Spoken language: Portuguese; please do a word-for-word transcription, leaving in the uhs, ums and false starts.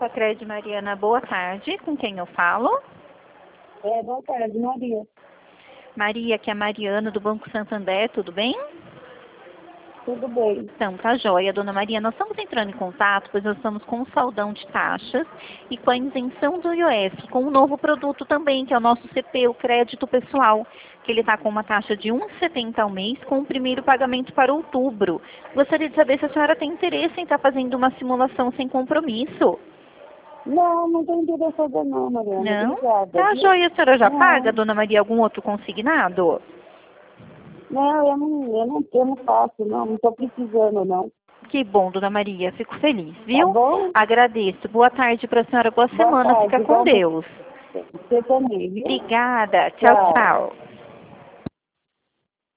Sacred Mariana, boa tarde. Com quem eu falo? É, boa tarde, Maria. Maria, que é a Mariana do Banco Santander, tudo bem? Tudo bem. Então, tá joia, dona Maria. Nós estamos entrando em contato, pois nós estamos com um saldão de taxas e com a isenção do I O F, com um novo produto também, que é o nosso C P, o crédito pessoal, que ele está com uma taxa de um real e setenta centavos ao mês, com o primeiro pagamento para outubro. Gostaria de saber se a senhora tem interesse em estar fazendo uma simulação sem compromisso. Não, não tem interessada não, Mariana. Não? Obrigada. Tá viu? joia, a senhora já Não. paga, dona Maria, algum outro consignado? Não, eu não, eu não, eu não faço, não. Não estou precisando, não. Que bom, dona Maria, fico feliz, viu? Tá bom? Agradeço. Boa tarde para a senhora, boa, Boa semana, tarde, fica com igual você- Deus. Você também, viu? Obrigada, tchau, Tchau. tchau.